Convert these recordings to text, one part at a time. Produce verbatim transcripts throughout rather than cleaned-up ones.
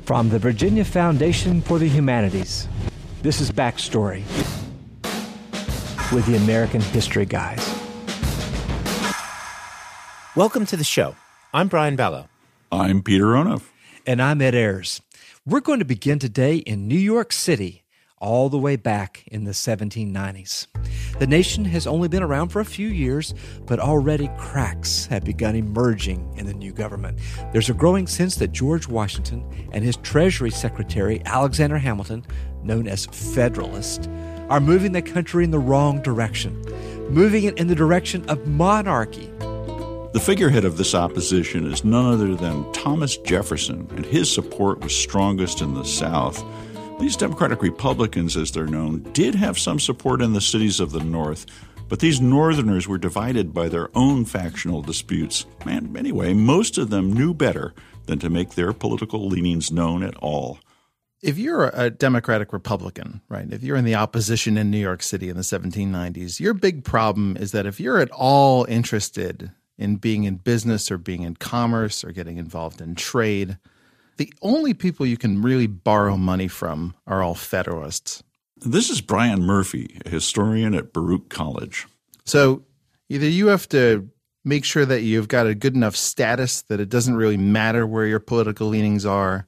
From the Virginia Foundation for the Humanities, this is Backstory with the American History Guys. Welcome to the show. I'm Brian Ballo. I'm Peter Onuf. And I'm Ed Ayers. We're going to begin today in New York City, all the way back in the seventeen nineties. The nation has only been around for a few years, but already cracks have begun emerging in the new government. There's a growing sense that George Washington and his Treasury Secretary, Alexander Hamilton, known as Federalist, are moving the country in the wrong direction, moving it in the direction of monarchy. The figurehead of this opposition is none other than Thomas Jefferson, and his support was strongest in the South. These Democratic Republicans, as they're known, did have some support in the cities of the North, but these Northerners were divided by their own factional disputes. And anyway, most of them knew better than to make their political leanings known at all. If you're a Democratic Republican, right, if you're in the opposition in New York City in the seventeen nineties, your big problem is that if you're at all interested in being in business or being in commerce or getting involved in trade, the only people you can really borrow money from are all Federalists. This is Brian Murphy, a historian at Baruch College. So either you have to make sure that you've got a good enough status that it doesn't really matter where your political leanings are,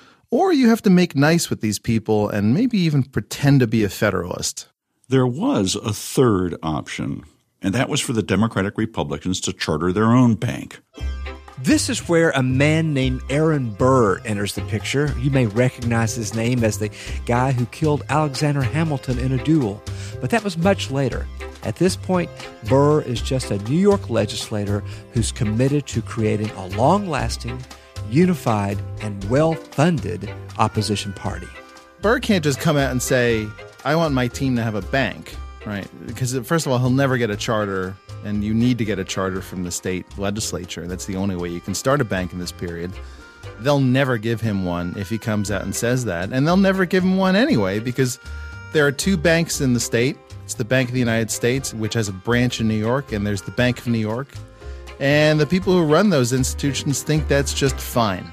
or you have to make nice with these people and maybe even pretend to be a Federalist. There was a third option, and that was for the Democratic Republicans to charter their own bank. This is where a man named Aaron Burr enters the picture. You may recognize his name as the guy who killed Alexander Hamilton in a duel, but that was much later. At this point, Burr is just a New York legislator who's committed to creating a long-lasting, unified, and well-funded opposition party. Burr can't just come out and say, I want my team to have a bank, right? Because first of all, he'll never get a charter, and you need to get a charter from the state legislature. That's the only way you can start a bank in this period. They'll never give him one if he comes out and says that, and they'll never give him one anyway because there are two banks in the state. It's the Bank of the United States, which has a branch in New York, and there's the Bank of New York. And the people who run those institutions think that's just fine.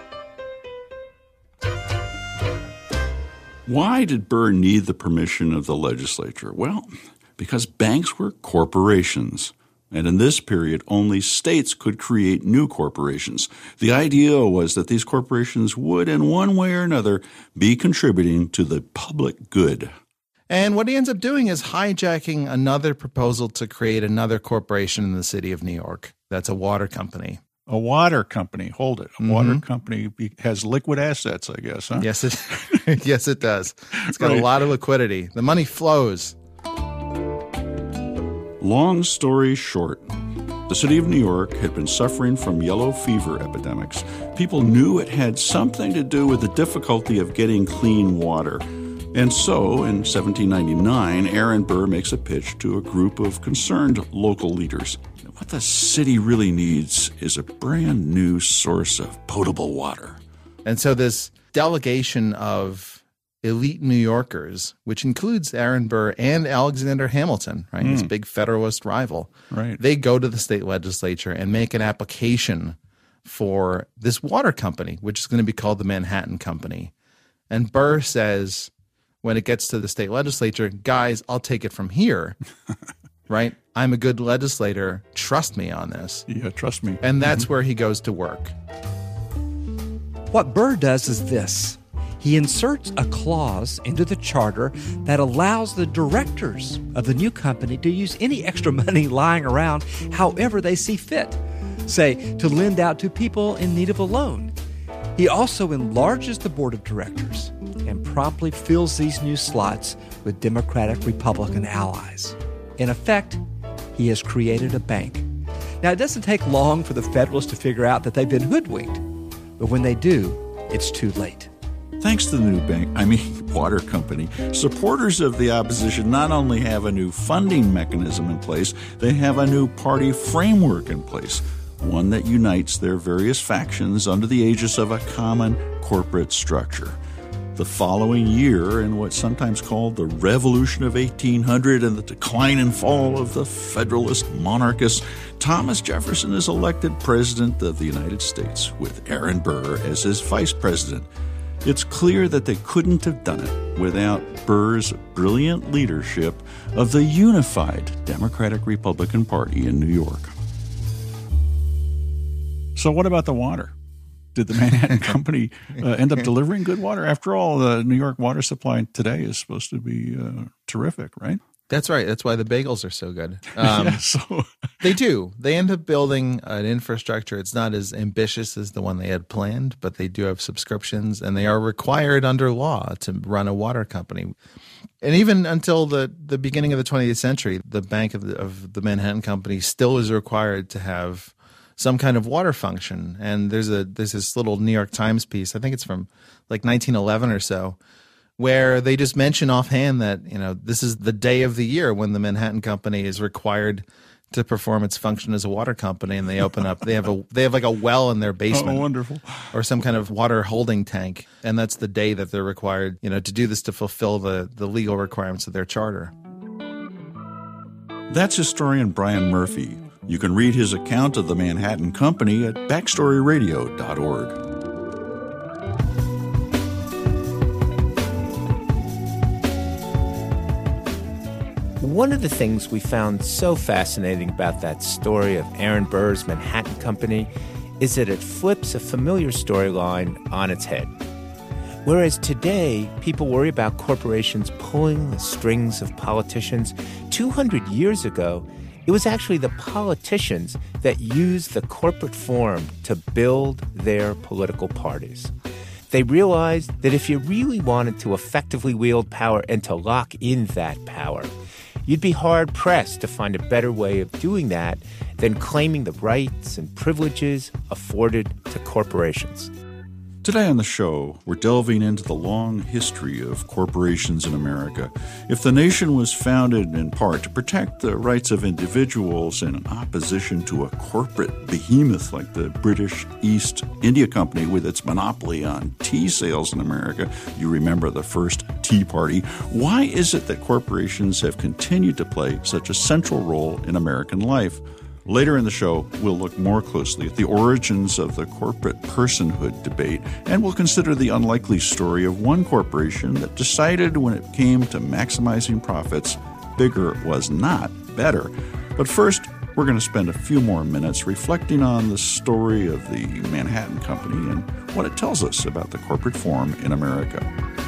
Why did Burr need the permission of the legislature? Well, because banks were corporations, and in this period, only states could create new corporations. The idea was that these corporations would, in one way or another, be contributing to the public good. And what he ends up doing is hijacking another proposal to create another corporation in the city of New York. That's a water company. A water company. Hold it. A mm-hmm. water company has liquid assets, I guess, huh? Yes, it, yes, it does. It's got Right. a lot of liquidity. The money flows. Long story short, the city of New York had been suffering from yellow fever epidemics. People knew it had something to do with the difficulty of getting clean water. And so, in seventeen ninety-nine, Aaron Burr makes a pitch to a group of concerned local leaders. What the city really needs is a brand new source of potable water. And so this delegation of elite New Yorkers, which includes Aaron Burr and Alexander Hamilton, right, mm. his big Federalist rival, right. they go to the state legislature and make an application for this water company, which is going to be called the Manhattan Company. And Burr says, when it gets to the state legislature, guys, I'll take it from here, right? I'm a good legislator. Trust me on this. Yeah, trust me. And that's where he goes to work. What Burr does is this. He inserts a clause into the charter that allows the directors of the new company to use any extra money lying around however they see fit, say, to lend out to people in need of a loan. He also enlarges the board of directors and promptly fills these new slots with Democratic Republican allies. In effect, he has created a bank. Now, it doesn't take long for the Federalists to figure out that they've been hoodwinked, but when they do, it's too late. Thanks to the new bank, I mean water company, supporters of the opposition not only have a new funding mechanism in place, they have a new party framework in place, one that unites their various factions under the aegis of a common corporate structure. The following year, in what's sometimes called the Revolution of eighteen hundred and the decline and fall of the Federalist monarchists, Thomas Jefferson is elected President of the United States, with Aaron Burr as his vice president. It's clear that they couldn't have done it without Burr's brilliant leadership of the unified Democratic-Republican Party in New York. So what about the water? Did the Manhattan Company uh, end up delivering good water? After all, the New York water supply today is supposed to be uh, terrific, right? That's right. That's why the bagels are so good. Um, yeah, so they do. They end up building an infrastructure. It's not as ambitious as the one they had planned, but they do have subscriptions, and they are required under law to run a water company. And even until the, the beginning of the twentieth century, the Bank of the, of the Manhattan Company still is required to have some kind of water function. And there's a there's this little New York Times piece, I think it's from like nineteen eleven or so, where they just mention offhand that, you know, this is the day of the year when the Manhattan Company is required to perform its function as a water company, and they open up they have a they have like a well in their basement. Oh, wonderful. Or some kind of water holding tank, and that's the day that they're required, you know, to do this to fulfill the the legal requirements of their charter. That's historian Brian Murphy. You can read his account of the Manhattan Company at backstory radio dot org. One of the things we found so fascinating about that story of Aaron Burr's Manhattan Company is that it flips a familiar storyline on its head. Whereas today, people worry about corporations pulling the strings of politicians, two hundred years ago, it was actually the politicians that used the corporate form to build their political parties. They realized that if you really wanted to effectively wield power and to lock in that power, you'd be hard-pressed to find a better way of doing that than claiming the rights and privileges afforded to corporations. Today on the show, we're delving into the long history of corporations in America. If the nation was founded in part to protect the rights of individuals in opposition to a corporate behemoth like the British East India Company with its monopoly on tea sales in America, you remember the first Tea Party, why is it that corporations have continued to play such a central role in American life? Later in the show, we'll look more closely at the origins of the corporate personhood debate, and we'll consider the unlikely story of one corporation that decided when it came to maximizing profits, bigger was not better. But first, we're going to spend a few more minutes reflecting on the story of the Manhattan Company and what it tells us about the corporate form in America.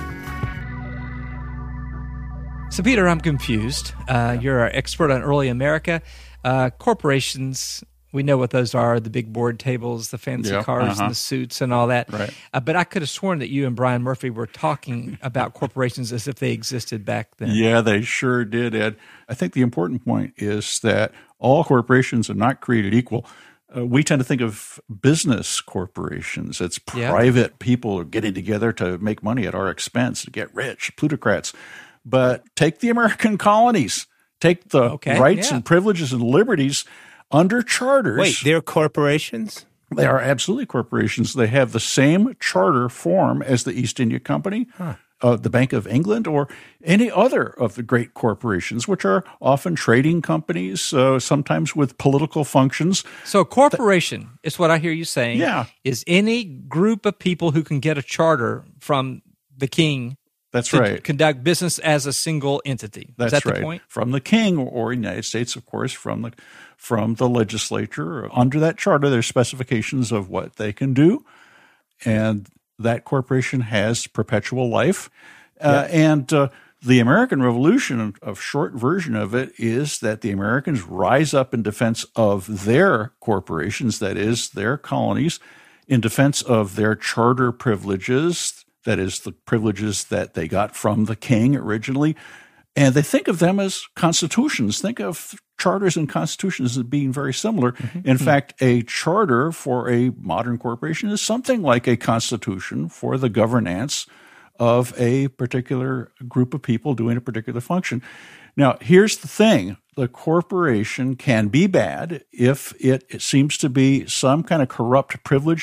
So, Peter, I'm confused. Uh, you're our expert on early America. Uh, corporations, we know what those are, the big board tables, the fancy Yeah, cars uh-huh. and the suits and all that. Right. Uh, but I could have sworn that you and Brian Murphy were talking about corporations as if they existed back then. Yeah, they sure did, Ed. I think the important point is that all corporations are not created equal. Uh, we tend to think of business corporations. It's Yeah. private people getting together to make money at our expense, to get rich, plutocrats. But take the American colonies. Take the Okay, rights yeah. and privileges and liberties under charters. Wait, they're corporations? They are absolutely corporations. They have the same charter form as the East India Company, huh. uh, the Bank of England, or any other of the great corporations, which are often trading companies, uh, sometimes with political functions. So a corporation, is what I hear you saying, Yeah. is any group of people who can get a charter from the king That's to right. conduct business as a single entity. That's is that right. the point? From the king, or in the United States, of course, from the from the legislature. Under that charter, there's specifications of what they can do, and that corporation has perpetual life. Uh, and uh, the American Revolution, a short version of it, is that the Americans rise up in defense of their corporations, that is, their colonies, in defense of their charter privileges, that is, the privileges that they got from the king originally. And they think of them as constitutions. Think of charters and constitutions as being very similar. Mm-hmm. In fact, a charter for a modern corporation is something like a constitution for the governance of a particular group of people doing a particular function. Now, here's the thing. The corporation can be bad if it, it seems to be some kind of corrupt, privileged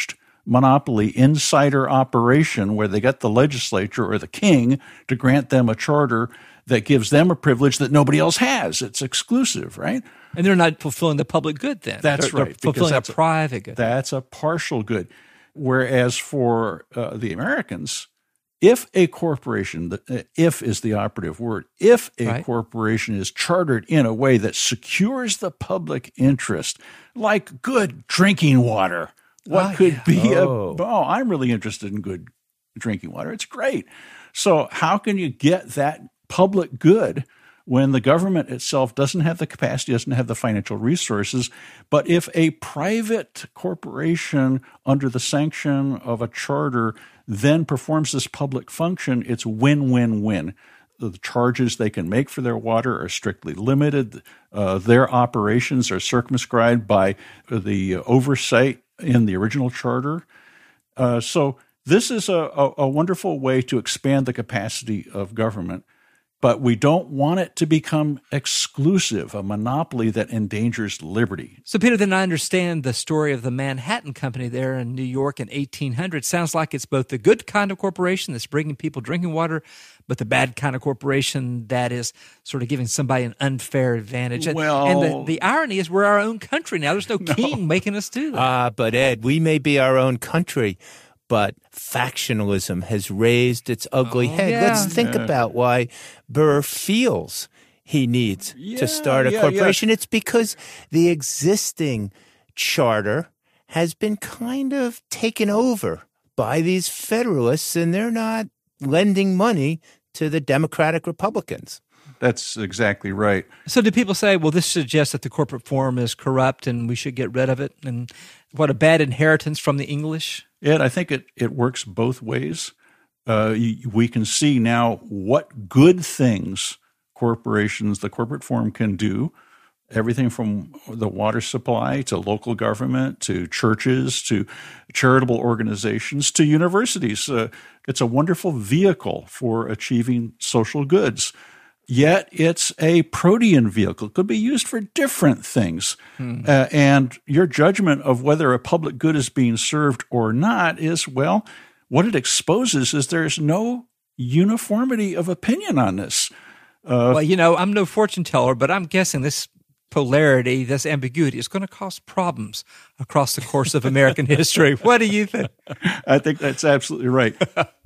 monopoly insider operation where they get the legislature or the king to grant them a charter that gives them a privilege that nobody else has. It's exclusive, right? And they're not fulfilling the public good then. That's they're, right. They're fulfilling that's a private good. That's a partial good. Whereas for uh, the Americans, if a corporation, the, if is the operative word, if a right. corporation is chartered in a way that secures the public interest, like good drinking water, what oh, could yeah. be Oh. a, oh, I'm really interested in good drinking water. It's great. So how can you get that public good when the government itself doesn't have the capacity, doesn't have the financial resources? But if a private corporation under the sanction of a charter then performs this public function, it's win-win-win. The charges they can make for their water are strictly limited. Uh, their operations are circumscribed by the oversight in the original charter. Uh, so this is a, a, a wonderful way to expand the capacity of government. But we don't want it to become exclusive, a monopoly that endangers liberty. So, Peter, then I understand the story of the Manhattan Company there in New York in eighteen hundred. Sounds like it's both the good kind of corporation that's bringing people drinking water, but the bad kind of corporation that is sort of giving somebody an unfair advantage. And, Well- and the, the irony is we're our own country now. There's no, no. king making us do that. Ah, but Ed, we may be our own country, but factionalism has raised its ugly Oh, head. yeah. Let's think Yeah. about why Burr feels he needs Yeah, to start a yeah, corporation. It's because the existing charter has been kind of taken over by these Federalists, and they're not lending money to the Democratic Republicans. That's exactly right. So do people say, well, this suggests that the corporate form is corrupt and we should get rid of it? And what a bad inheritance from the English? Ed, I think it, it works both ways. Uh, you, we can see now what good things corporations, the corporate form can do, everything from the water supply to local government to churches to charitable organizations to universities. Uh, it's a wonderful vehicle for achieving social goods. Yet it's a protean vehicle. It could be used for different things. Hmm. Uh, and your judgment of whether a public good is being served or not is, well, what it exposes is there's no uniformity of opinion on this. Uh, well, you know, I'm no fortune teller, but I'm guessing this polarity, this ambiguity is going to cause problems across the course of American history. What do you think? I think that's absolutely right.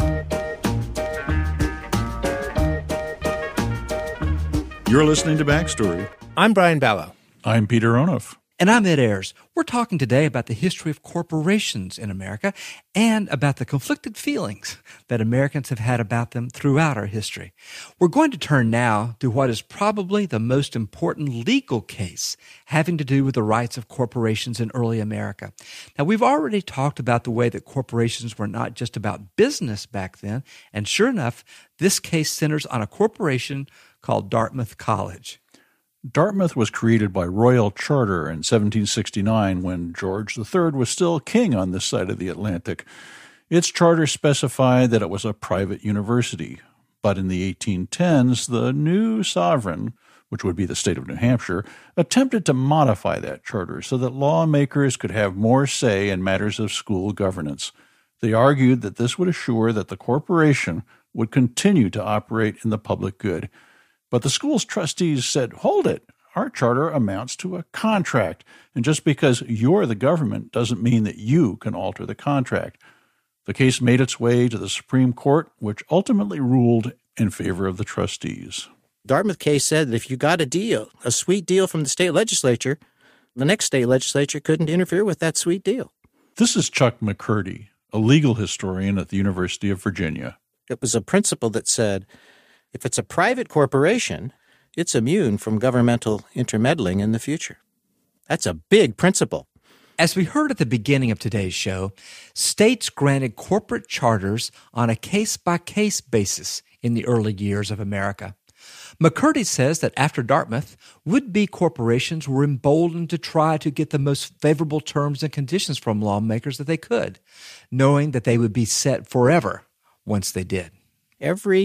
You're listening to Backstory. I'm Brian Ballow. I'm Peter Onuf. And I'm Ed Ayers. We're talking today about the history of corporations in America and about the conflicted feelings that Americans have had about them throughout our history. We're going to turn now to what is probably the most important legal case having to do with the rights of corporations in early America. Now, we've already talked about the way that corporations were not just about business back then, and sure enough, this case centers on a corporation called Dartmouth College. Dartmouth was created by royal charter in seventeen sixty-nine when George the Third was still king on this side of the Atlantic. Its charter specified that it was a private university, but in the eighteen tens, the new sovereign, which would be the state of New Hampshire, attempted to modify that charter so that lawmakers could have more say in matters of school governance. They argued that this would assure that the corporation would continue to operate in the public good. But the school's trustees said, hold it, our charter amounts to a contract, and just because you're the government doesn't mean that you can alter the contract. The case made its way to the Supreme Court, which ultimately ruled in favor of the trustees. Dartmouth case said that if you got a deal, a sweet deal from the state legislature, the next state legislature couldn't interfere with that sweet deal. This is Chuck McCurdy, a legal historian at the University of Virginia. It was a principle that said, if it's a private corporation, it's immune from governmental intermeddling in the future. That's a big principle. As we heard at the beginning of today's show, states granted corporate charters on a case-by-case basis in the early years of America. McCurdy says that after Dartmouth, would-be corporations were emboldened to try to get the most favorable terms and conditions from lawmakers that they could, knowing that they would be set forever once they did. Every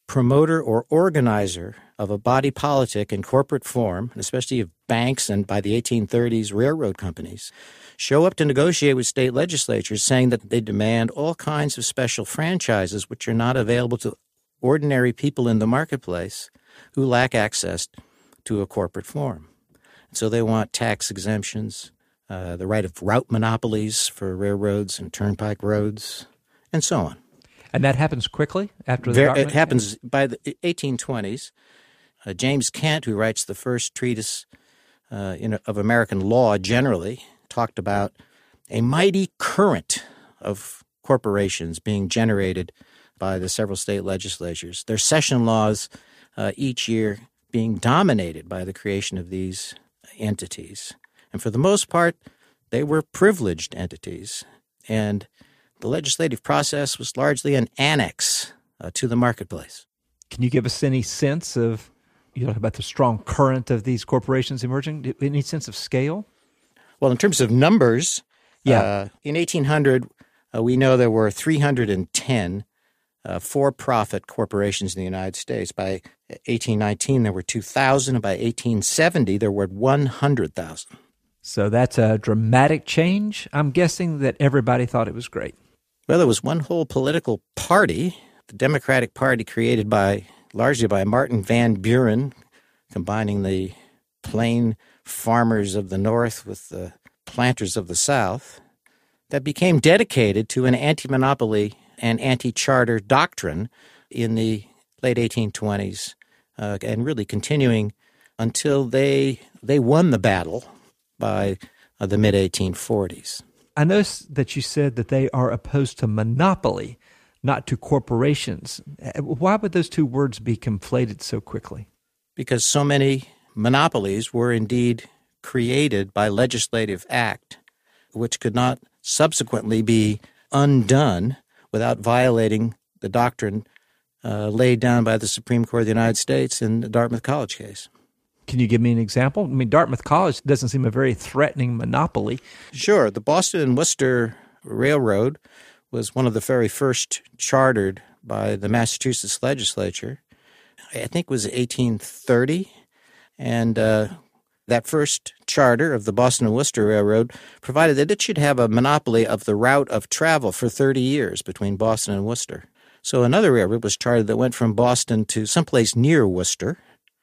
promoter or organizer of a body politic in corporate form, especially if banks and by the eighteen thirties railroad companies, show up to negotiate with state legislatures saying that they demand all kinds of special franchises which are not available to ordinary people in the marketplace who lack access to a corporate form. So they want tax exemptions, uh, the right of route monopolies for railroads and turnpike roads, and so on. And that happens quickly after the Very, document? It happens by the eighteen twenties. Uh, James Kent, who writes the first treatise uh, in, of American law generally, talked about a mighty current of corporations being generated by the several state legislatures, their session laws uh, each year being dominated by the creation of these entities. And for the most part, they were privileged entities. And the legislative process was largely an annex uh, to the marketplace. Can you give us any sense of, you talk about the strong current of these corporations emerging, any sense of scale? Well, in terms of numbers, yeah. uh, in eighteen hundred, uh, we know there were three hundred ten uh, for-profit corporations in the United States. By eighteen nineteen, there were two thousand, and by eighteen seventy, there were one hundred thousand. So that's a dramatic change. I'm guessing that everybody thought it was great. Well, there was one whole political party, the Democratic Party, created by largely by Martin Van Buren, combining the plain farmers of the North with the planters of the South, that became dedicated to an anti-monopoly and anti-charter doctrine in the late eighteen twenties, uh, and really continuing until they they won the battle by uh, the mid eighteen forties. I noticed that you said that they are opposed to monopoly, not to corporations. Why would those two words be conflated so quickly? Because so many monopolies were indeed created by legislative act, which could not subsequently be undone without violating the doctrine uh, laid down by the Supreme Court of the United States in the Dartmouth College case. Can you give me an example? I mean, Dartmouth College doesn't seem a very threatening monopoly. Sure. The Boston and Worcester Railroad was one of the very first chartered by the Massachusetts legislature. I think it was eighteen thirty. And uh, that first charter of the Boston and Worcester Railroad provided that it should have a monopoly of the route of travel for thirty years between Boston and Worcester. So another railroad was chartered that went from Boston to someplace near Worcester.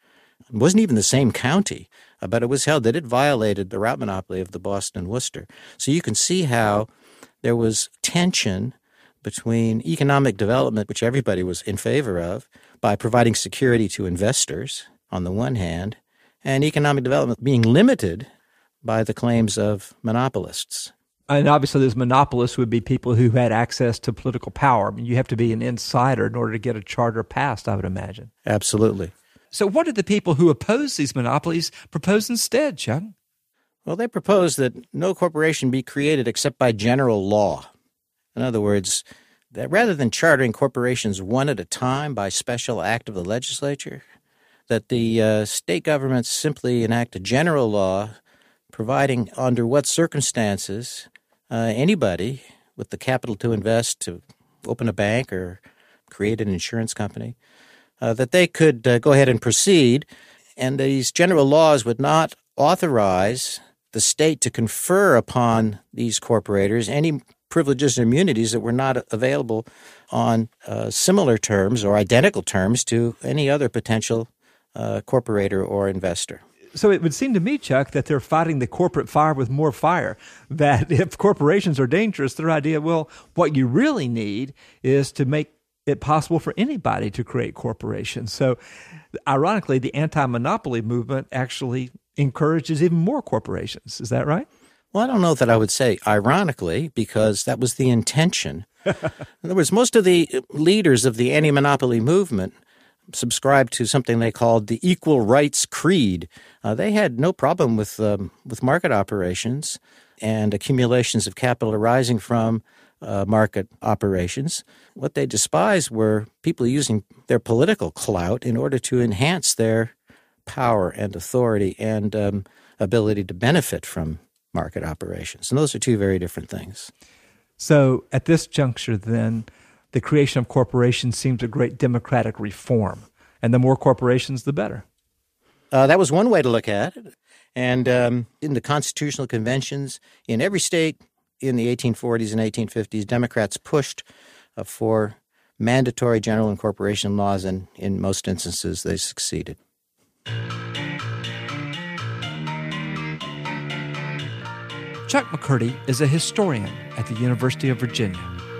It wasn't even the same county, uh, but it was held that it violated the route monopoly of the Boston and Worcester. So you can see how there was tension between economic development, which everybody was in favor of, by providing security to investors on the one hand, and economic development being limited by the claims of monopolists. And obviously those monopolists would be people who had access to political power. I mean, you have to be an insider in order to get a charter passed, I would imagine. Absolutely. So what did the people who oppose these monopolies propose instead, Chuck? Well, they proposed that no corporation be created except by general law. In other words, that rather than chartering corporations one at a time by special act of the legislature, that the uh, state governments simply enact a general law providing under what circumstances uh, anybody with the capital to invest, to open a bank or create an insurance company, uh, that they could uh, go ahead and proceed. And these general laws would not authorize the state to confer upon these corporators any privileges or immunities that were not available on uh, similar terms or identical terms to any other potential uh, corporator or investor. So it would seem to me, Chuck, that they're fighting the corporate fire with more fire, that if corporations are dangerous, their idea, well, what you really need is to make it possible for anybody to create corporations. So ironically, the anti-monopoly movement actually encourages even more corporations. Is that right? Well, I don't know that I would say ironically, because that was the intention. In other words, most of the leaders of the anti-monopoly movement subscribed to something they called the Equal Rights Creed. Uh, they had no problem with um, with market operations and accumulations of capital arising from uh, market operations. What they despised were people using their political clout in order to enhance their power and authority and um, ability to benefit from market operations. And those are two very different things. So at this juncture, then, the creation of corporations seems a great democratic reform, and the more corporations, the better. Uh, that was one way to look at it. And um, in the constitutional conventions in every state in the eighteen forties and eighteen fifties, Democrats pushed uh, for mandatory general incorporation laws, and in most instances they succeeded. Chuck McCurdy is a historian at the University of Virginia.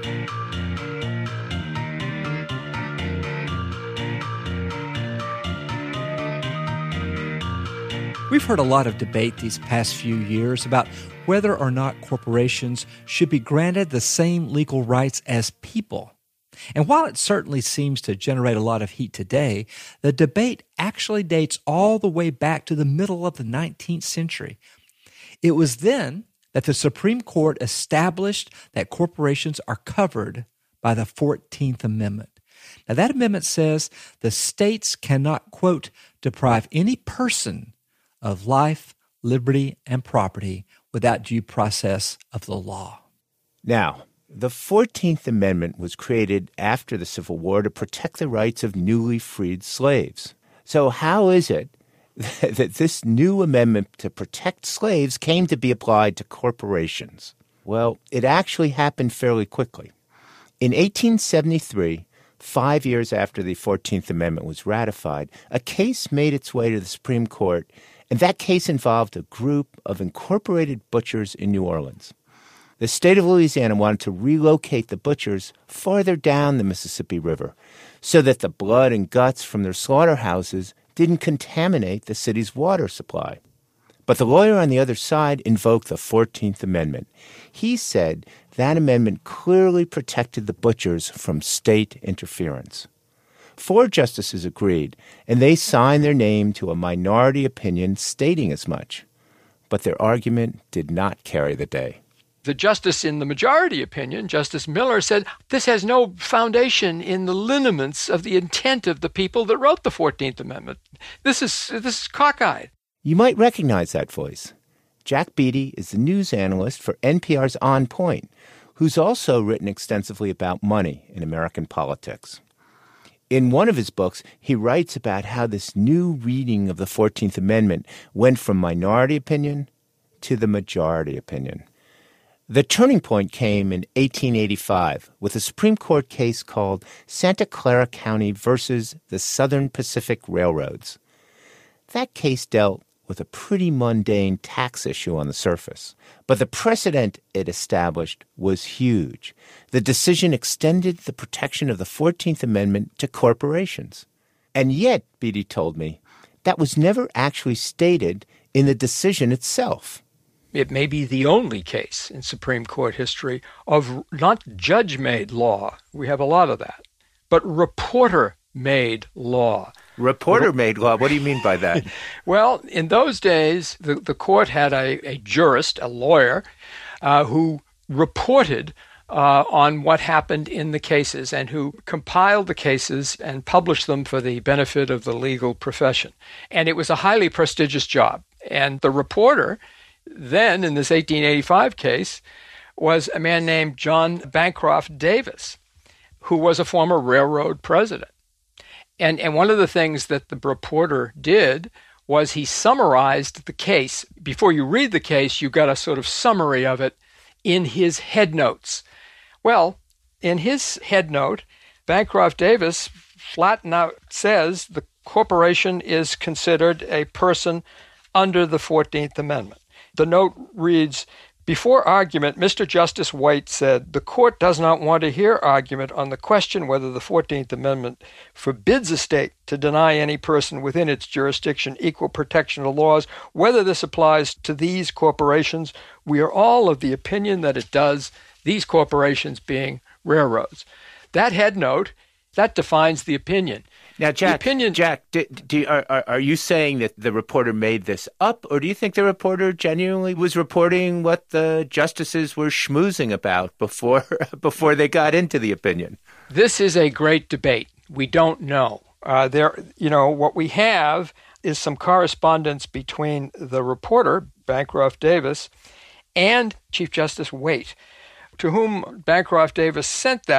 We've heard a lot of debate these past few years about whether or not corporations should be granted the same legal rights as people. And while it certainly seems to generate a lot of heat today, the debate actually dates all the way back to the middle of the nineteenth century. It was then that the Supreme Court established that corporations are covered by the fourteenth Amendment. Now, that amendment says the states cannot, quote, deprive any person of life, liberty, and property without due process of the law. Now, the fourteenth Amendment was created after the Civil War to protect the rights of newly freed slaves. So how is it that this new amendment to protect slaves came to be applied to corporations? Well, it actually happened fairly quickly. In eighteen seventy-three, five years after the fourteenth Amendment was ratified, a case made its way to the Supreme Court, and that case involved a group of incorporated butchers in New Orleans. The state of Louisiana wanted to relocate the butchers farther down the Mississippi River so that the blood and guts from their slaughterhouses didn't contaminate the city's water supply. But the lawyer on the other side invoked the fourteenth Amendment. He said that amendment clearly protected the butchers from state interference. Four justices agreed, and they signed their name to a minority opinion stating as much. But their argument did not carry the day. The justice in the majority opinion, Justice Miller, said this has no foundation in the lineaments of the intent of the people that wrote the fourteenth Amendment. This is this is cockeyed. You might recognize that voice. Jack Beatty is the news analyst for N P R's On Point, who's also written extensively about money in American politics. In one of his books, he writes about how this new reading of the fourteenth Amendment went from minority opinion to the majority opinion. The turning point came in eighteen eighty-five with a Supreme Court case called Santa Clara County versus the Southern Pacific Railroads. That case dealt with a pretty mundane tax issue on the surface, but the precedent it established was huge. The decision extended the protection of the fourteenth Amendment to corporations. And yet, Beatty told me, that was never actually stated in the decision itself. It may be the only case in Supreme Court history of not judge-made law. We have a lot of that. But reporter-made law. Reporter-made law? What do you mean by that? Well, in those days, the, the court had a, a jurist, a lawyer, uh, who reported uh, on what happened in the cases and who compiled the cases and published them for the benefit of the legal profession. And it was a highly prestigious job. And the reporter then, in this eighteen eighty-five case, was a man named John Bancroft Davis, who was a former railroad president. And, and one of the things that the reporter did was he summarized the case. Before you read the case, you got a sort of summary of it in his headnotes. Well, in his headnote, Bancroft Davis flat out says the corporation is considered a person under the fourteenth Amendment. The note reads, "Before argument, Mister Justice White said, the court does not want to hear argument on the question whether the fourteenth Amendment forbids a state to deny any person within its jurisdiction equal protection of laws. Whether this applies to these corporations, we are all of the opinion that it does, these corporations being railroads." That head note, that defines the opinion. Now, Jack, the opinion, Jack, do, do, are, are you saying that the reporter made this up, or do you think the reporter genuinely was reporting what the justices were schmoozing about before before they got into the opinion? This is a great debate. We don't know. Uh, there, you know, what we have is some correspondence between the reporter, Bancroft Davis, and Chief Justice Waite, to whom Bancroft Davis sent that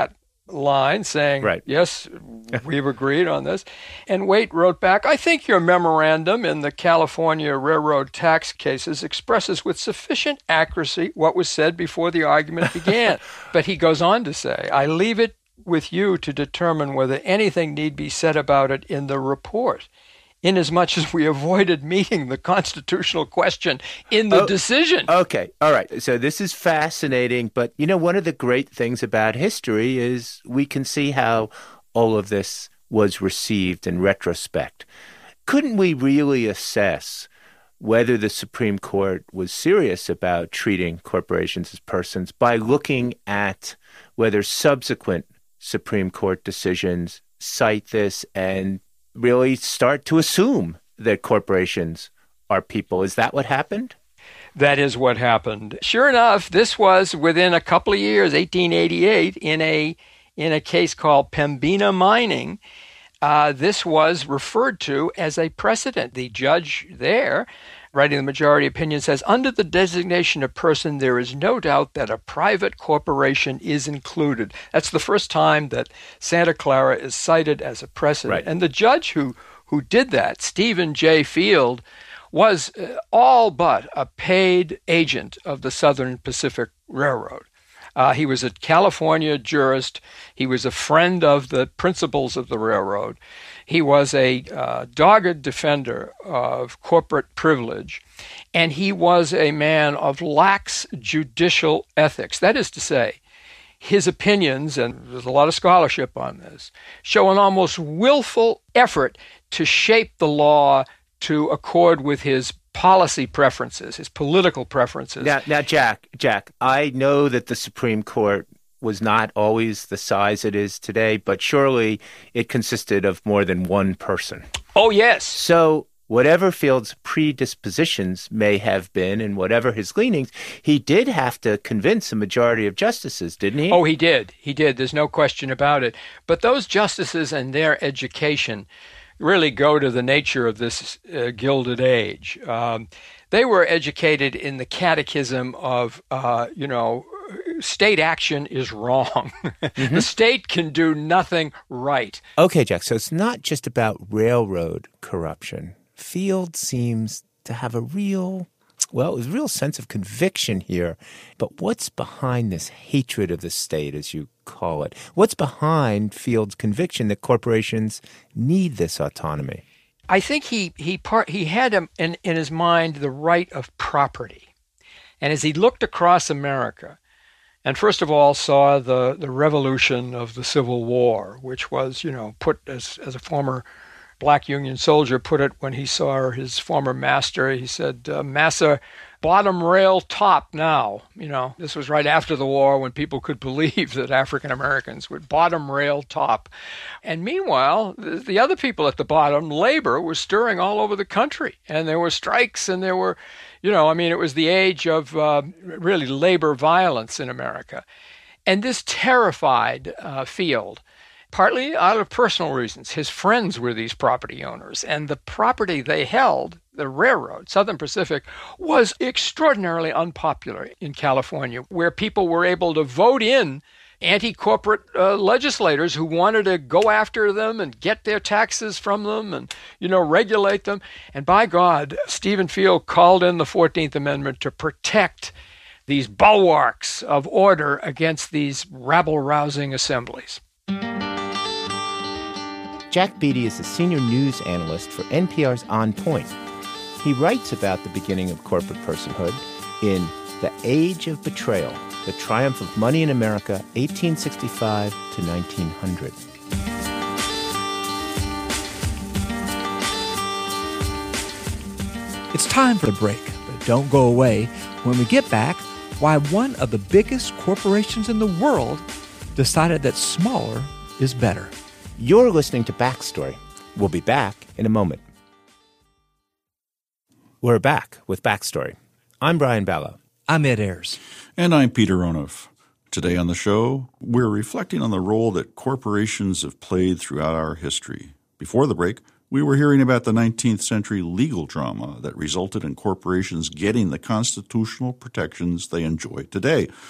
line saying, right. yes, we've agreed on this. And Waite wrote back, I think your memorandum in the California railroad tax cases expresses with sufficient accuracy what was said before the argument began. But he goes on to say, I leave it with you to determine whether anything need be said about it in the report, inasmuch as we avoided meeting the constitutional question in the oh, decision. Okay, all right. So this is fascinating, but you know, one of the great things about history is we can see how all of this was received in retrospect. Couldn't we really assess whether the Supreme Court was serious about treating corporations as persons by looking at whether subsequent Supreme Court decisions cite this and really start to assume that corporations are people? Is that what happened? That is what happened. Sure enough, this was within a couple of years, eighteen eighty-eight, in a in a case called Pembina Mining. Uh, this was referred to as a precedent. The judge there, writing the majority opinion, says, under the designation of person, there is no doubt that a private corporation is included. That's the first time that Santa Clara is cited as a precedent. Right. And the judge who, who did that, Stephen J. Field, was uh, all but a paid agent of the Southern Pacific Railroad. Uh, he was a California jurist. He was a friend of the principals of the railroad. He was a uh, dogged defender of corporate privilege, and he was a man of lax judicial ethics. That is to say, his opinions, and there's a lot of scholarship on this, show an almost willful effort to shape the law to accord with his policy preferences, his political preferences. Now, now, Jack, Jack, I know that the Supreme Court was not always the size it is today, but surely it consisted of more than one person. Oh, yes. So whatever Field's predispositions may have been and whatever his leanings, he did have to convince a majority of justices, didn't he? Oh, he did. He did. There's no question about it. But those justices and their education really go to the nature of this uh, Gilded Age. Um, they were educated in the catechism of, uh, you know, state action is wrong. Mm-hmm. The state can do nothing right. Okay, Jack, so it's not just about railroad corruption. Field seems to have a real, well, a real sense of conviction here. But what's behind this hatred of the state, as you call it? What's behind Field's conviction that corporations need this autonomy? I think he he part he had in, in his mind the right of property. And as he looked across America, and first of all saw the, the revolution of the Civil War, which was, you know, put as as a former black Union soldier put it when he saw his former master, he said, uh, Massa, bottom rail top now. You know, this was right after the war when people could believe that African Americans would bottom rail top. And meanwhile, the, the other people at the bottom, labor, was stirring all over the country. And there were strikes and there were, you know, I mean, it was the age of uh, really labor violence in America. And this terrified uh, Field, partly out of personal reasons. His friends were these property owners, and the property they held, the railroad, Southern Pacific, was extraordinarily unpopular in California, where people were able to vote in anti-corporate uh, legislators who wanted to go after them and get their taxes from them and, you know, regulate them. And by God, Stephen Field called in the fourteenth Amendment to protect these bulwarks of order against these rabble-rousing assemblies. Jack Beatty is a senior news analyst for N P R's On Point. He writes about the beginning of corporate personhood in The Age of Betrayal, The Triumph of Money in America, eighteen sixty-five to nineteen hundred. It's time for a break, but don't go away. When we get back, why one of the biggest corporations in the world decided that smaller is better. You're listening to Backstory. We'll be back in a moment. We're back with Backstory. I'm Brian Ballow. I'm Ed Ayers. And I'm Peter Onuf. Today on the show, we're reflecting on the role that corporations have played throughout our history. Before the break, we were hearing about the nineteenth century legal drama that resulted in corporations getting the constitutional protections they enjoy today.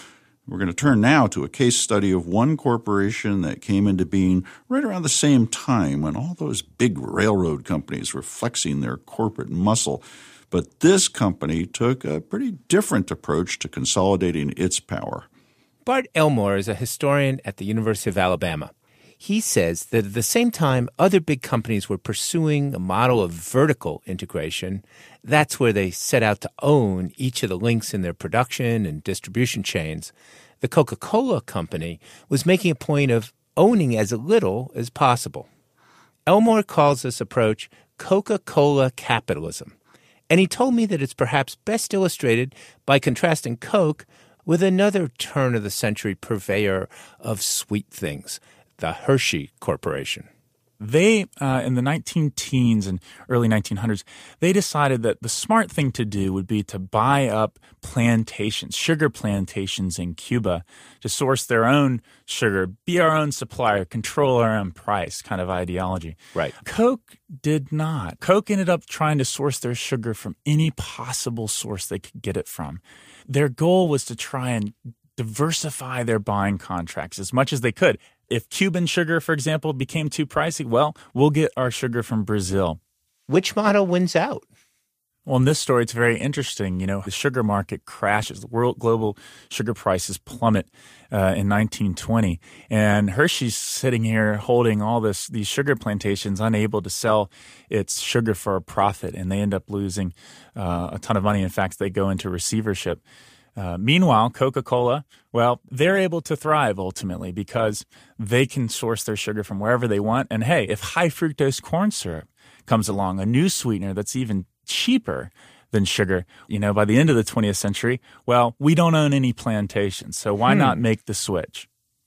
We're going to turn now to a case study of one corporation that came into being right around the same time when all those big railroad companies were flexing their corporate muscle. But this company took a pretty different approach to consolidating its power. Bart Elmore is a historian at the University of Alabama. He says that at the same time other big companies were pursuing a model of vertical integration, that's where they set out to own each of the links in their production and distribution chains. The Coca-Cola Company was making a point of owning as little as possible. Elmore calls this approach Coca-Cola capitalism, and he told me that it's perhaps best illustrated by contrasting Coke with another turn-of-the-century purveyor of sweet things, the Hershey Corporation. They, uh, in the nineteen teens and early nineteen hundreds, they decided that the smart thing to do would be to buy up plantations, sugar plantations in Cuba, to source their own sugar, be our own supplier, control our own price kind of ideology. Right. Coke did not. Coke ended up trying to source their sugar from any possible source they could get it from. Their goal was to try and diversify their buying contracts as much as they could. If Cuban sugar, for example, became too pricey, well, we'll get our sugar from Brazil. Which model wins out? Well, in this story, it's very interesting. You know, the sugar market crashes. The world global sugar prices plummet uh, in nineteen twenty. And Hershey's sitting here holding all this these sugar plantations, unable to sell its sugar for a profit. And they end up losing uh, a ton of money. In fact, they go into receivership. Uh, meanwhile, Coca-Cola, well, they're able to thrive ultimately because they can source their sugar from wherever they want. And hey, if high fructose corn syrup comes along, a new sweetener that's even cheaper than sugar, you know, by the end of the twentieth century, well, we don't own any plantations. So why hmm. not make the switch?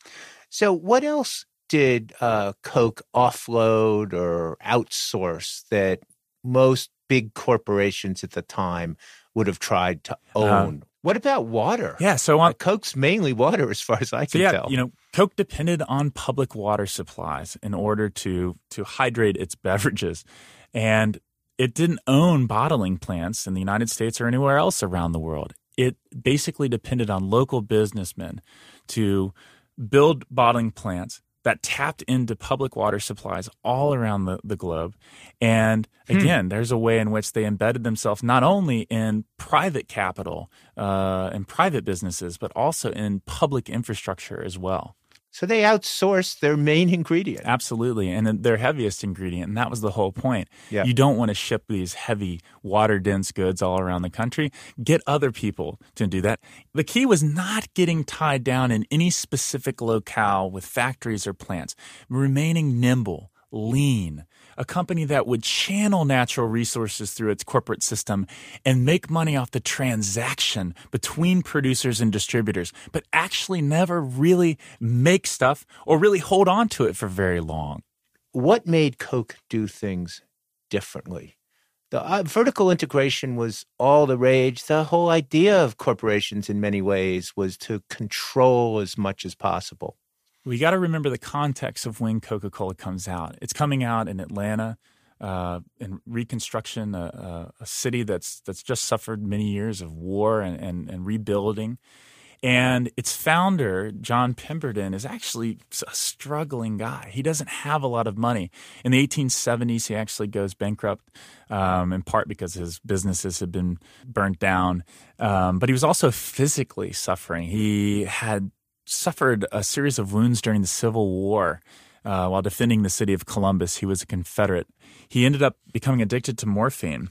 So what else did uh, Coke offload or outsource that most big corporations at the time would have tried to own? Uh, What about water? Yeah, so on, uh, Coke's mainly water, as far as I can so yeah, tell. You know, Coke depended on public water supplies in order to to hydrate its beverages, and it didn't own bottling plants in the United States or anywhere else around the world. It basically depended on local businessmen to build bottling plants that tapped into public water supplies all around the, the globe. And again, hmm. there's a way in which they embedded themselves not only in private capital uh, and private businesses, but also in public infrastructure as well. So they outsourced their main ingredient. Absolutely. And their heaviest ingredient. And that was the whole point. Yeah. You don't want to ship these heavy, water-dense goods all around the country. Get other people to do that. The key was not getting tied down in any specific locale with factories or plants, remaining nimble, lean, a company that would channel natural resources through its corporate system and make money off the transaction between producers and distributors, but actually never really make stuff or really hold on to it for very long. What made Coke do things differently? The uh, vertical integration was all the rage. The whole idea of corporations in many ways was to control as much as possible. We got to remember the context of when Coca-Cola comes out. It's coming out in Atlanta, uh, in Reconstruction, a, a, a city that's that's just suffered many years of war and, and, and rebuilding. And its founder, John Pemberton, is actually a struggling guy. He doesn't have a lot of money. In the eighteen seventies, he actually goes bankrupt, um, in part because his businesses had been burnt down. Um, but he was also physically suffering. He had suffered a series of wounds during the Civil War uh, while defending the city of Columbus. He was a Confederate. He ended up becoming addicted to morphine.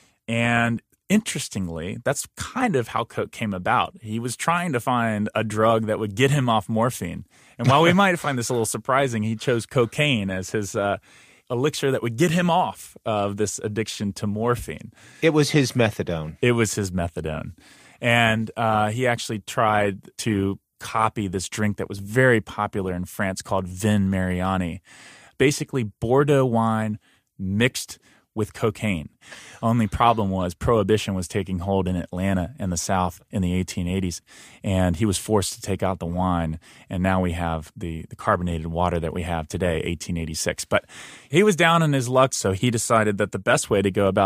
And interestingly, that's kind of how Coke came about. He was trying to find a drug that would get him off morphine. And while we might find this a little surprising, he chose cocaine as his uh, elixir that would get him off of this addiction to morphine. It was his methadone. It was his methadone. And uh, he actually tried to copy this drink that was very popular in France called Vin Mariani. Basically Bordeaux wine mixed with cocaine. Only problem was Prohibition was taking hold in Atlanta and the South in the eighteen eighties, and he was forced to take out the wine, and now we have the, the carbonated water that we have today, eighteen eighty-six. But he was down in his luck, so he decided that the best way to go about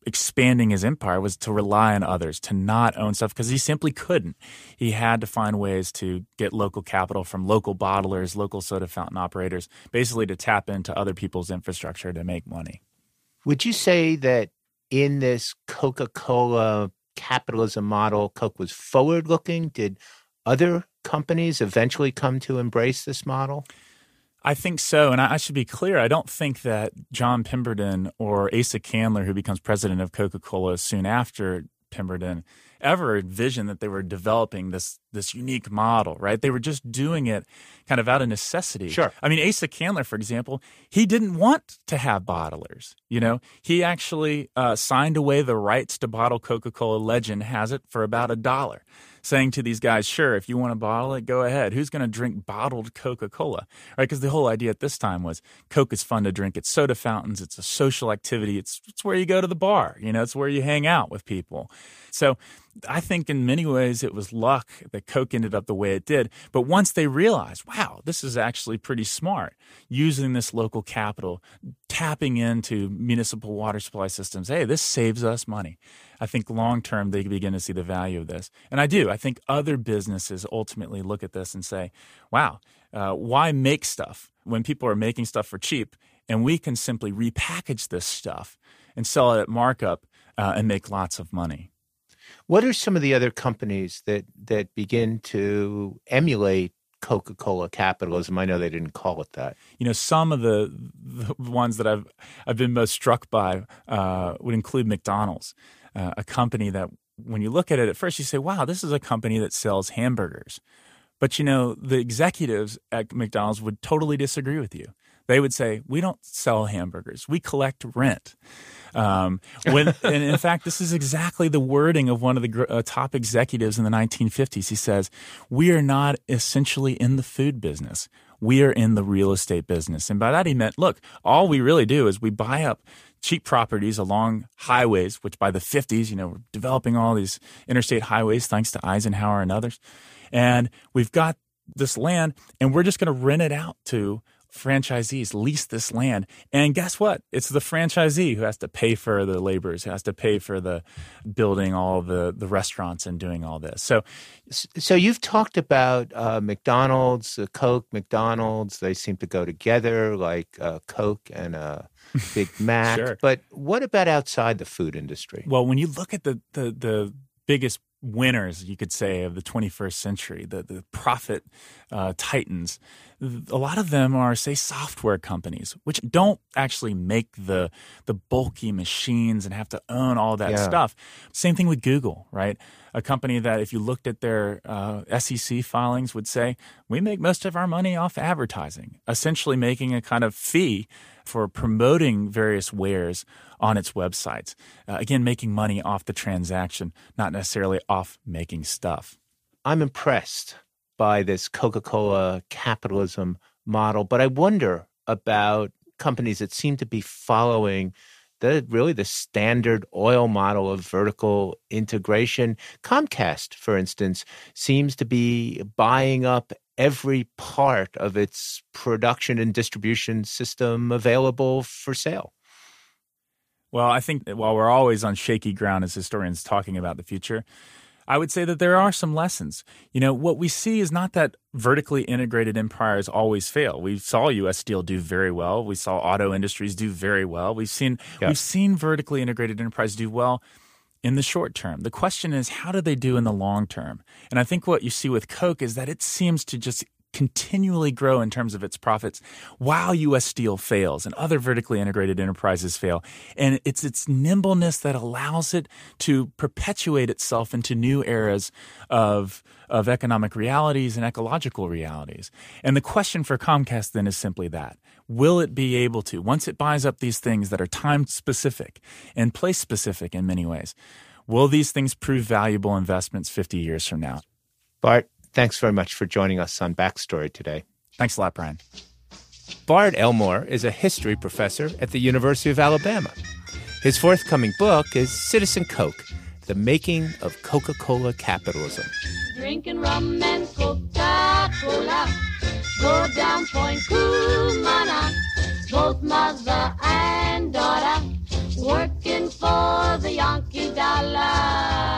expanding his empire was to rely on others, to not own stuff, because he simply couldn't. He had to find ways to get local capital from local bottlers, local soda fountain operators, basically to tap into other people's infrastructure to make money. Would you say that in this Coca-Cola capitalism model, Coke was forward-looking? Did other companies eventually come to embrace this model? I think so. And I, I should be clear. I don't think that John Pemberton or Asa Candler, who becomes president of Coca-Cola soon after Pemberton, ever envisioned that they were developing this this unique model, right? They were just doing it kind of out of necessity. Sure. I mean, Asa Candler, for example, he didn't want to have bottlers. You know, he actually uh, signed away the rights to bottle Coca-Cola. Legend has it for about a dollar, saying to these guys, sure, if you want to bottle it, go ahead. Who's going to drink bottled Coca-Cola, right? Because the whole idea at this time was Coke is fun to drink. It's soda fountains. It's a social activity. It's, it's where you go to the bar. You know, it's where you hang out with people. So I think in many ways it was luck that Coke ended up the way it did. But once they realized, wow, this is actually pretty smart, using this local capital, tapping into municipal water supply systems, hey, this saves us money. I think long term they begin to see the value of this. And I do. I think other businesses ultimately look at this and say, wow, uh, why make stuff when people are making stuff for cheap and we can simply repackage this stuff and sell it at markup uh, and make lots of money. What are some of the other companies that, that begin to emulate Coca-Cola capitalism? I know they didn't call it that. You know, some of the, the ones that I've I've been most struck by uh, would include McDonald's, uh, a company that when you look at it at first, you say, wow, this is a company that sells hamburgers. But, you know, the executives at McDonald's would totally disagree with you. They would say, we don't sell hamburgers. We collect rent. Um, when, and in fact, this is exactly the wording of one of the uh, top executives in the nineteen fifties. He says, we are not essentially in the food business. We are in the real estate business. And by that he meant, look, all we really do is we buy up cheap properties along highways, which by the fifties, you know, we're developing all these interstate highways thanks to Eisenhower and others. And we've got this land and we're just going to rent it out to franchisees, lease this land. And guess what? It's the franchisee who has to pay for the laborers, who has to pay for the building all the, the restaurants and doing all this. So so you've talked about uh, McDonald's, uh, Coke, McDonald's. They seem to go together like uh, Coke and a Big Mac. Sure. But what about outside the food industry? Well, when you look at the the, the biggest winners, you could say, of the twenty-first century, the, the profit uh, titans, a lot of them are, say, software companies, which don't actually make the the bulky machines and have to own all that yeah. stuff. Same thing with Google, right? A company that if you looked at their uh, S E C filings would say, we make most of our money off advertising, essentially making a kind of fee for promoting various wares on its websites. Uh, again, making money off the transaction, not necessarily off making stuff. I'm impressed by this Coca-Cola capitalism model, but I wonder about companies that seem to be following the really the standard oil model of vertical integration. Comcast, for instance, seems to be buying up every part of its production and distribution system available for sale. Well, I think that while we're always on shaky ground as historians talking about the future, I would say that there are some lessons. You know, what we see is not that vertically integrated empires always fail. We saw U S Steel do very well. We saw auto industries do very well. We've seen yeah. we've seen vertically integrated enterprises do well in the short term. The question is, how do they do in the long term? And I think what you see with Coke is that it seems to just continually grow in terms of its profits while U S Steel fails and other vertically integrated enterprises fail. And it's its nimbleness that allows it to perpetuate itself into new eras of, of economic realities and ecological realities. And the question for Comcast then is simply that. Will it be able to, once it buys up these things that are time-specific and place-specific in many ways, will these things prove valuable investments fifty years from now? Bart, thanks very much for joining us on Backstory today. Thanks a lot, Brian. Bart Elmore is a history professor at the University of Alabama. His forthcoming book is Citizen Coke, The Making of Coca-Cola Capitalism. Drinking rum and Coca-Cola, go down Point Cumana, both mother and daughter, working for for the Yankee dollar.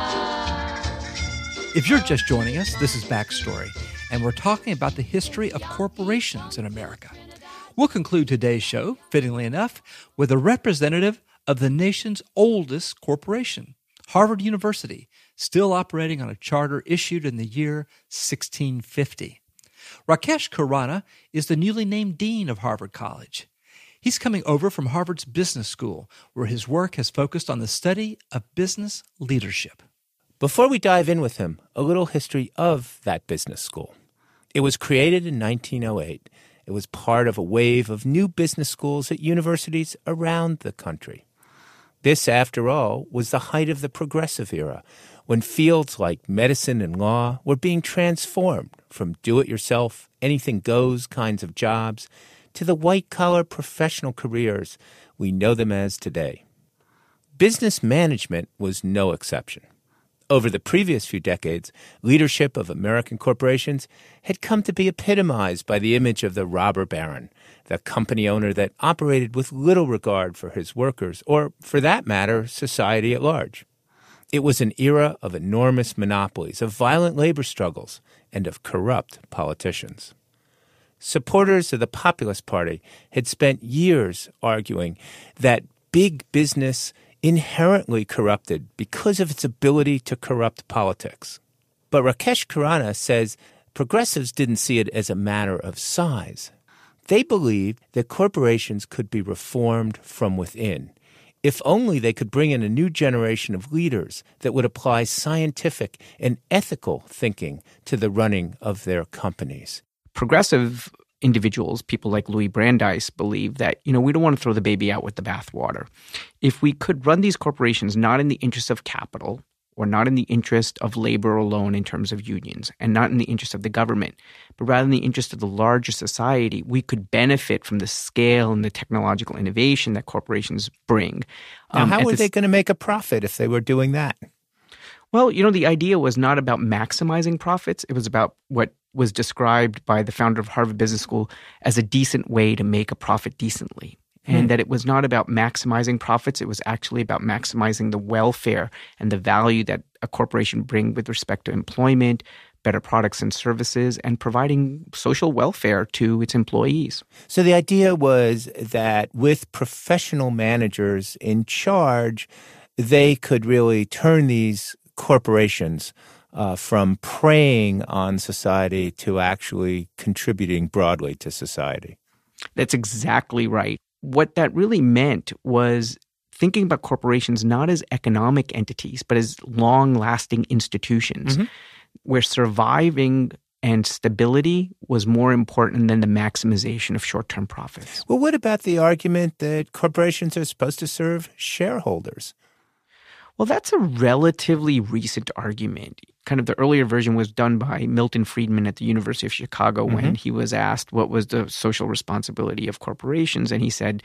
If you're just joining us, this is Backstory, and we're talking about the history of corporations in America. We'll conclude today's show, fittingly enough, with a representative of the nation's oldest corporation, Harvard University, still operating on a charter issued in the year sixteen fifty. Rakesh Khurana is the newly named dean of Harvard College. He's coming over from Harvard's Business School, where his work has focused on the study of business leadership. Before we dive in with him, a little history of that business school. It was created in nineteen oh eight. It was part of a wave of new business schools at universities around the country. This, after all, was the height of the progressive era, when fields like medicine and law were being transformed from do-it-yourself, anything-goes kinds of jobs to the white-collar professional careers we know them as today. Business management was no exception. Over the previous few decades, leadership of American corporations had come to be epitomized by the image of the robber baron, the company owner that operated with little regard for his workers, or, for that matter, society at large. It was an era of enormous monopolies, of violent labor struggles, and of corrupt politicians. Supporters of the Populist Party had spent years arguing that big business inherently corrupted because of its ability to corrupt politics. But Rakesh Khurana says progressives didn't see it as a matter of size. They believed that corporations could be reformed from within, if only they could bring in a new generation of leaders that would apply scientific and ethical thinking to the running of their companies. Progressive individuals, people like Louis Brandeis, believe that, you know, we don't want to throw the baby out with the bathwater. If we could run these corporations not in the interest of capital or not in the interest of labor alone in terms of unions and not in the interest of the government, but rather in the interest of the larger society, we could benefit from the scale and the technological innovation that corporations bring. Now, Um, how at were this- they going to make a profit if they were doing that? Well, you know, the idea was not about maximizing profits. It was about what was described by the founder of Harvard Business School as a decent way to make a profit decently. And Hmm. that it was not about maximizing profits. It was actually about maximizing the welfare and the value that a corporation brings with respect to employment, better products and services, and providing social welfare to its employees. So the idea was that with professional managers in charge, they could really turn these corporations uh, from preying on society to actually contributing broadly to society. That's exactly right. What that really meant was thinking about corporations not as economic entities, but as long-lasting institutions, Mm-hmm. where surviving and stability was more important than the maximization of short-term profits. Well, what about the argument that corporations are supposed to serve shareholders? Well, that's a relatively recent argument. Kind of the earlier version was done by Milton Friedman at the University of Chicago when Mm-hmm. he was asked what was the social responsibility of corporations, and he said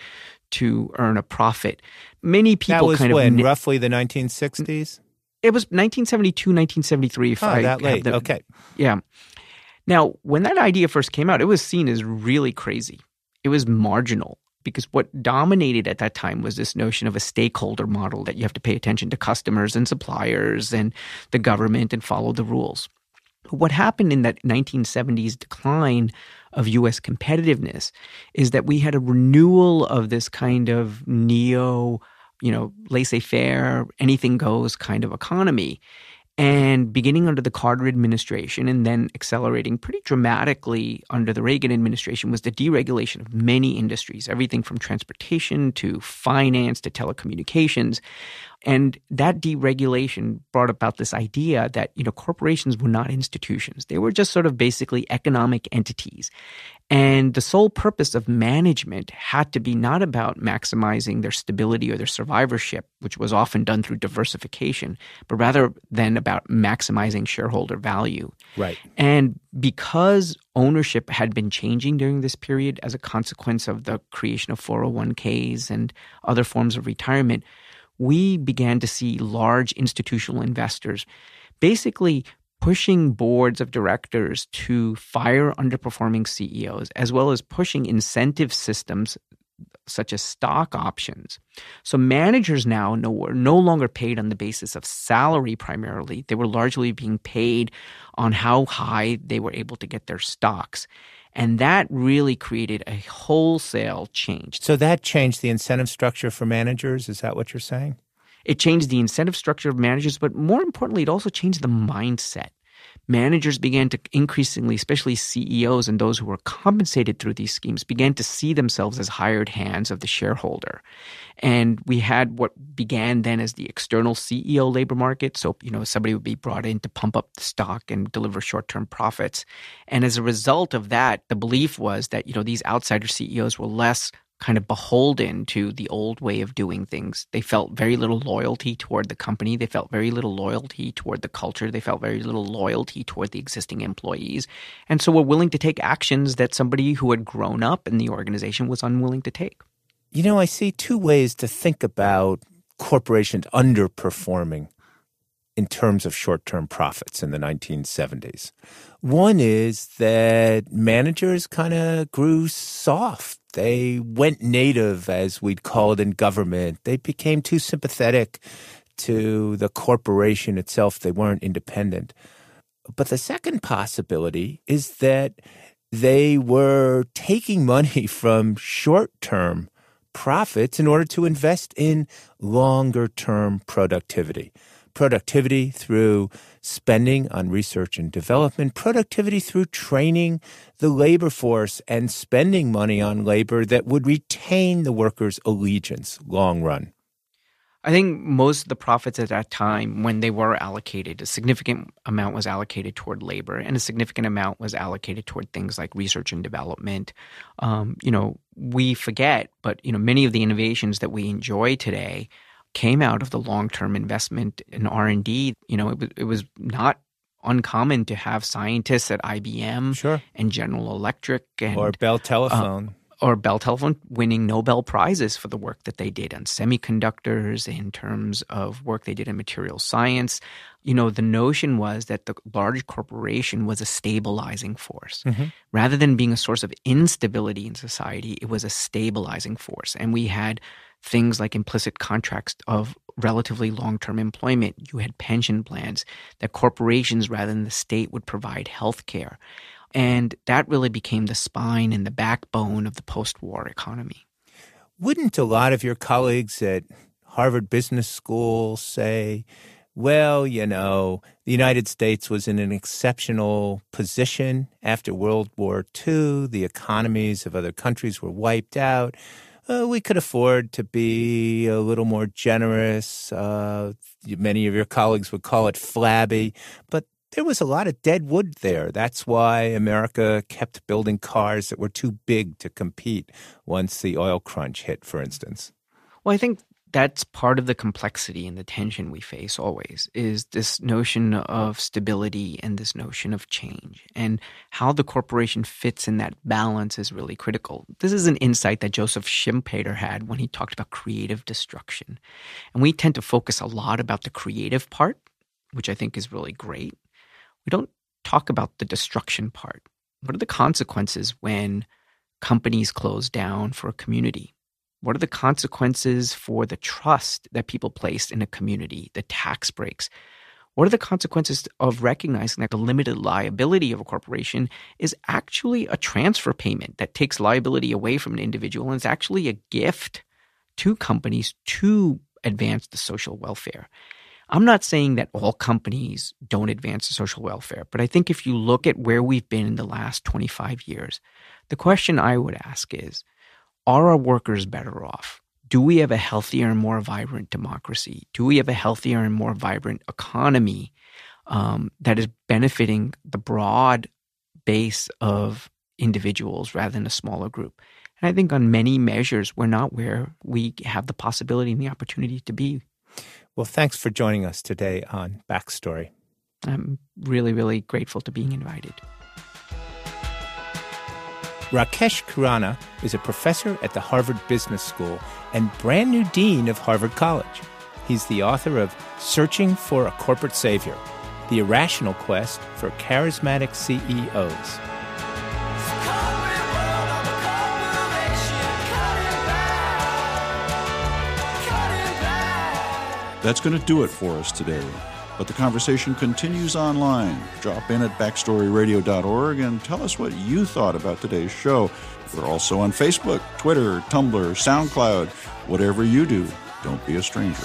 to earn a profit. Many people That was kind when, of roughly the nineteen sixties? It was nineteen seventy-two, nineteen seventy-three. If Oh, I that have late. the- Okay. Yeah. Now, when that idea first came out, it was seen as really crazy. It was marginal because what dominated at that time was this notion of a stakeholder model that you have to pay attention to customers and suppliers and the government and follow the rules. What happened in that nineteen seventies decline of U S competitiveness is that we had a renewal of this kind of neo, you know, laissez-faire, anything goes kind of economy. And beginning under the Carter administration and then accelerating pretty dramatically under the Reagan administration was the deregulation of many industries, everything from transportation to finance to telecommunications. And that deregulation brought about this idea that, you know, corporations were not institutions. They were just sort of basically economic entities. And the sole purpose of management had to be not about maximizing their stability or their survivorship, which was often done through diversification, but rather than about maximizing shareholder value. Right. And because ownership had been changing during this period as a consequence of the creation of four oh one k's and other forms of retirement, we began to see large institutional investors basically pushing boards of directors to fire underperforming C E Os, as well as pushing incentive systems such as stock options. So managers now no, were no longer paid on the basis of salary primarily. They were largely being paid on how high they were able to get their stocks. And that really created a wholesale change. So that changed the incentive structure for managers? Is that what you're saying? It changed the incentive structure of managers, but more importantly, it also changed the mindset. Managers began to increasingly, especially C E Os and those who were compensated through these schemes, began to see themselves as hired hands of the shareholder. And we had what began then as the external C E O labor market. So, you know, somebody would be brought in to pump up the stock and deliver short-term profits. And as a result of that, the belief was that, you know, these outsider C E Os were less kind of beholden to the old way of doing things. They felt very little loyalty toward the company. They felt very little loyalty toward the culture. They felt very little loyalty toward the existing employees. And so were willing to take actions that somebody who had grown up in the organization was unwilling to take. You know, I see two ways to think about corporations underperforming in terms of short-term profits in the nineteen seventies. One is that managers kind of grew soft. They went native, as we'd call it in government. They became too sympathetic to the corporation itself. They weren't independent. But the second possibility is that they were taking money from short-term profits in order to invest in longer-term productivity. Productivity through spending on research and development, productivity through training the labor force and spending money on labor that would retain the workers' allegiance long run. I think most of the profits at that time, when they were allocated, a significant amount was allocated toward labor and a significant amount was allocated toward things like research and development. Um, you know, we forget, but, you know, many of the innovations that we enjoy today came out of the long-term investment in R and D. You know, it was, it was not uncommon to have scientists at I B M sure. and General Electric and or Bell Telephone. Uh, or Bell Telephone winning Nobel Prizes for the work that they did on semiconductors, in terms of work they did in material science. You know, the notion was that the large corporation was a stabilizing force. Mm-hmm. Rather than being a source of instability in society, it was a stabilizing force. And we had things like implicit contracts of relatively long-term employment. You had pension plans that corporations rather than the state would provide health care. And that really became the spine and the backbone of the post-war economy. Wouldn't a lot of your colleagues at Harvard Business School say, well, you know, the United States was in an exceptional position after World War Two. The economies of other countries were wiped out. Uh, we could afford to be a little more generous. Uh, many of your colleagues would call it flabby, but there was a lot of dead wood there. That's why America kept building cars that were too big to compete once the oil crunch hit, for instance. Well, I think that's part of the complexity and the tension we face always, is this notion of stability and this notion of change. And how the corporation fits in that balance is really critical. This is an insight that Joseph Schumpeter had when he talked about creative destruction. And we tend to focus a lot about the creative part, which I think is really great. We don't talk about the destruction part. What are the consequences when companies close down for a community? What are the consequences for the trust that people place in a community, the tax breaks? What are the consequences of recognizing that the limited liability of a corporation is actually a transfer payment that takes liability away from an individual, and it's actually a gift to companies to advance the social welfare? I'm not saying that all companies don't advance the social welfare, but I think if you look at where we've been in the last twenty-five years, the question I would ask is, are our workers better off? Do we have a healthier and more vibrant democracy? Do we have a healthier and more vibrant economy um, that is benefiting the broad base of individuals rather than a smaller group? And I think on many measures, we're not where we have the possibility and the opportunity to be. Well, thanks for joining us today on Backstory. I'm really, really grateful to being invited. Rakesh Khurana is a professor at the Harvard Business School and brand new dean of Harvard College. He's the author of Searching for a Corporate Savior, The Irrational Quest for Charismatic C E Os. That's going to do it for us today. But the conversation continues online. Drop in at backstory radio dot org and tell us what you thought about today's show. We're also on Facebook, Twitter, Tumblr, SoundCloud. Whatever you do, don't be a stranger.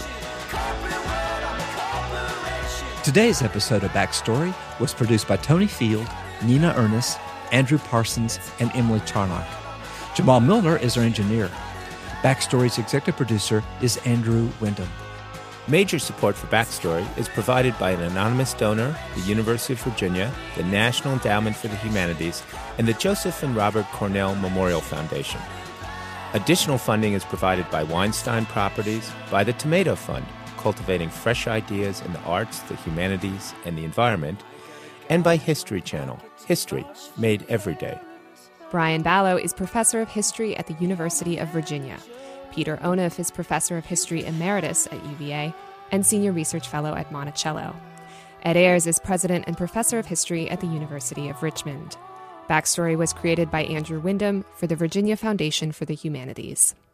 Today's episode of Backstory was produced by Tony Field, Nina Ernest, Andrew Parsons, and Emily Charnock. Jamal Milner is our engineer. Backstory's executive producer is Andrew Wyndham. Major support for Backstory is provided by an anonymous donor, the University of Virginia, the National Endowment for the Humanities, and the Joseph and Robert Cornell Memorial Foundation. Additional funding is provided by Weinstein Properties, by the Tomato Fund, cultivating fresh ideas in the arts, the humanities, and the environment, and by History Channel, history made every day. Brian Ballo is professor of history at the University of Virginia. Peter Onuf is professor of history emeritus at U V A and senior research fellow at Monticello. Ed Ayers is president and professor of history at the University of Richmond. Backstory was created by Andrew Wyndham for the Virginia Foundation for the Humanities.